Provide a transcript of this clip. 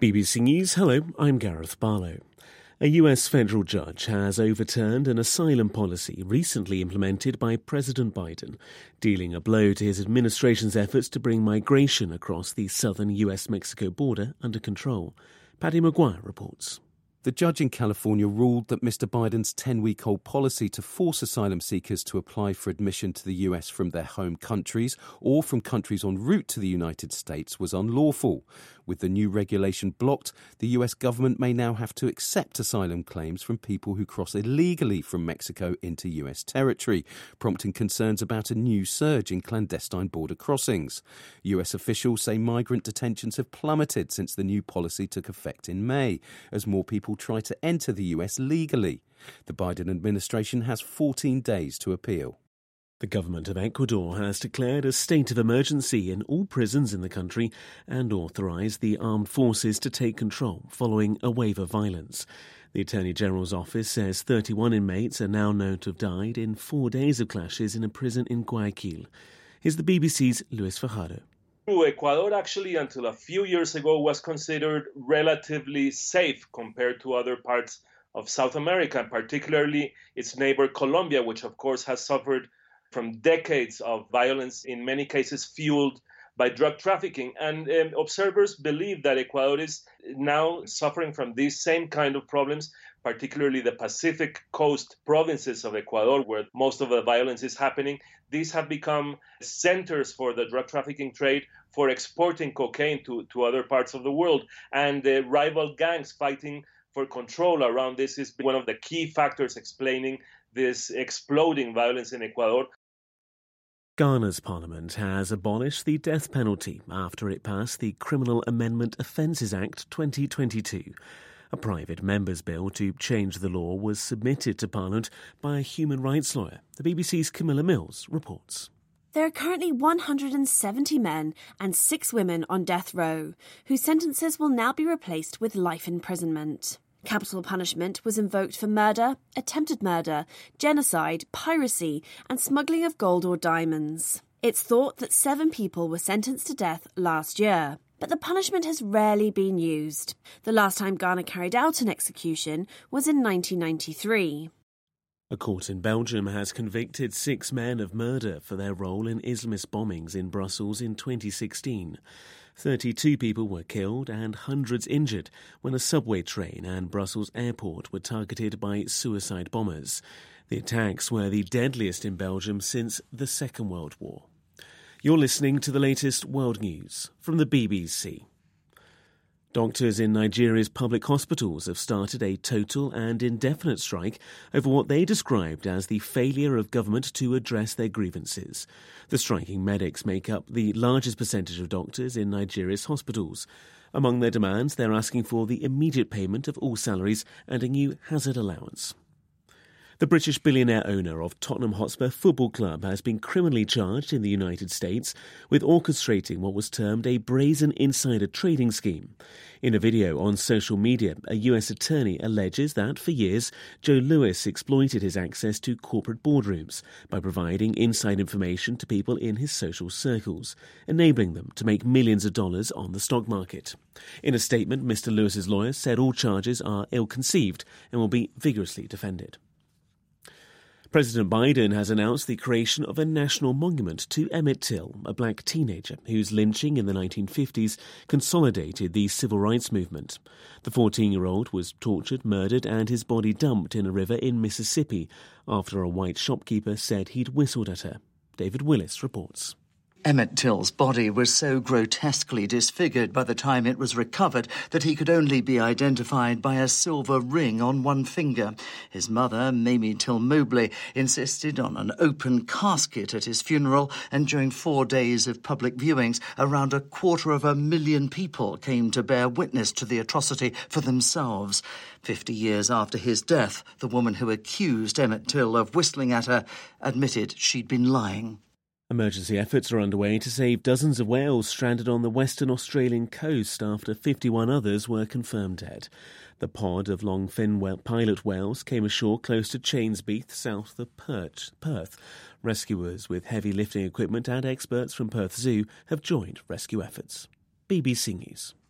BBC News, hello, I'm Gareth Barlow. A US federal judge has overturned an asylum policy recently implemented by President Biden, dealing a blow to his administration's efforts to bring migration across the southern US-Mexico border under control. Paddy Maguire reports. The judge in California ruled that Mr. Biden's 10-week-old policy to force asylum seekers to apply for admission to the US from their home countries or from countries en route to the United States was unlawful. With the new regulation blocked, the US government may now have to accept asylum claims from people who cross illegally from Mexico into US territory, prompting concerns about a new surge in clandestine border crossings. US officials say migrant detentions have plummeted since the new policy took effect in May, as more people try to enter the US legally. The Biden administration has 14 days to appeal. The government of Ecuador has declared a state of emergency in all prisons in the country and authorised the armed forces to take control following a wave of violence. The Attorney General's office says 31 inmates are now known to have died in 4 days of clashes in a prison in Guayaquil. Here's the BBC's Luis Fajardo. Ecuador actually, until a few years ago, was considered relatively safe compared to other parts of South America, particularly its neighbor Colombia, which of course has suffered from decades of violence, in many cases fueled by drug trafficking. And observers believe that Ecuador is now suffering from these same kind of problems, particularly the Pacific coast provinces of Ecuador, where most of the violence is happening. These have become centers for the drug trafficking trade, for exporting cocaine to other parts of the world. And rival gangs fighting for control around this is one of the key factors explaining this exploding violence in Ecuador. Ghana's parliament has abolished the death penalty after it passed the Criminal Amendment Offences Act 2022. A private member's bill to change the law was submitted to Parliament by a human rights lawyer. The BBC's Camilla Mills reports. There are currently 170 men and 6 women on death row, whose sentences will now be replaced with life imprisonment. Capital punishment was invoked for murder, attempted murder, genocide, piracy, and smuggling of gold or diamonds. It's thought that 7 people were sentenced to death last year, but the punishment has rarely been used. The last time Ghana carried out an execution was in 1993. A court in Belgium has convicted 6 men of murder for their role in Islamist bombings in Brussels in 2016. 32 people were killed and hundreds injured when a subway train and Brussels airport were targeted by suicide bombers. The attacks were the deadliest in Belgium since the Second World War. You're listening to the latest world news from the BBC. Doctors in Nigeria's public hospitals have started a total and indefinite strike over what they described as the failure of government to address their grievances. The striking medics make up the largest percentage of doctors in Nigeria's hospitals. Among their demands, they're asking for the immediate payment of all salaries and a new hazard allowance. The British billionaire owner of Tottenham Hotspur Football Club has been criminally charged in the United States with orchestrating what was termed a brazen insider trading scheme. In a video on social media, a US attorney alleges that for years, Joe Lewis exploited his access to corporate boardrooms by providing inside information to people in his social circles, enabling them to make millions of dollars on the stock market. In a statement, Mr. Lewis's lawyer said all charges are ill-conceived and will be vigorously defended. President Biden has announced the creation of a national monument to Emmett Till, a black teenager whose lynching in the 1950s consolidated the civil rights movement. The 14-year-old was tortured, murdered, and his body dumped in a river in Mississippi after a white shopkeeper said he'd whistled at her. David Willis reports. Emmett Till's body was so grotesquely disfigured by the time it was recovered that he could only be identified by a silver ring on one finger. His mother, Mamie Till Mobley, insisted on an open casket at his funeral, and during 4 days of public viewings, around 250,000 people came to bear witness to the atrocity for themselves. 50 years after his death, the woman who accused Emmett Till of whistling at her admitted she'd been lying. Emergency efforts are underway to save dozens of whales stranded on the Western Australian coast after 51 others were confirmed dead. The pod of longfin pilot whales came ashore close to Chainsbeath, south of Perth. Rescuers with heavy lifting equipment and experts from Perth Zoo have joined rescue efforts. BBC News.